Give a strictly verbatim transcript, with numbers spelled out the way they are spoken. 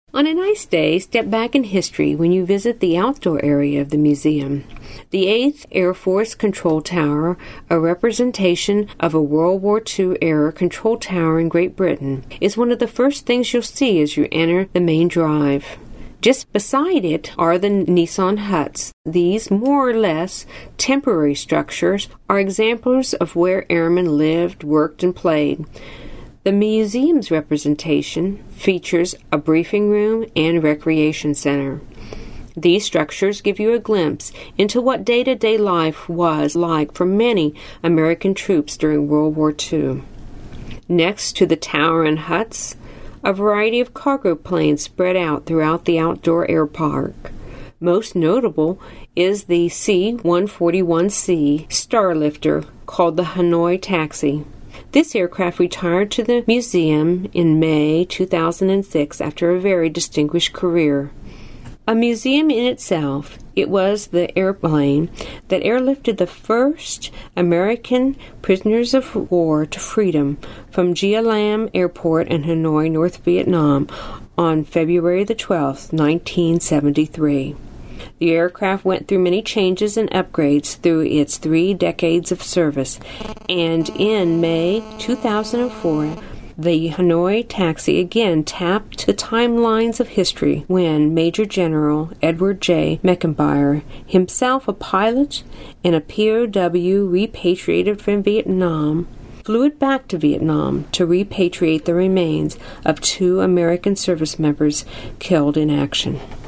On a nice day, step back in history when you visit the outdoor area of the museum. The eighth Air Force Control Tower, a representation of a World War Two era control tower in Great Britain, is one of the first things you'll see as you enter the main drive. Just beside it are the Nissan huts. These more or less temporary structures are examples of where airmen lived, worked, and played. The museum's representation features a briefing room and recreation center. These structures give you a glimpse into what day-to-day life was like for many American troops during World War Two. Next to the tower and huts, a variety of cargo planes spread out throughout the outdoor air park. Most notable is the C one forty-one C Starlifter, called the Hanoi Taxi. This aircraft retired to the museum in May two thousand six after a very distinguished career. A museum in itself, it was the airplane that airlifted the first American prisoners of war to freedom from Gia Lam Airport in Hanoi, North Vietnam, on February the twelfth, nineteen seventy-three. The aircraft went through many changes and upgrades through its three decades of service, and in May two thousand four, the Hanoi Taxi again tapped the timelines of history when Major General Edward J. Meckenbauer, himself a pilot and a P O W repatriated from Vietnam, flew it back to Vietnam to repatriate the remains of two American service members killed in action.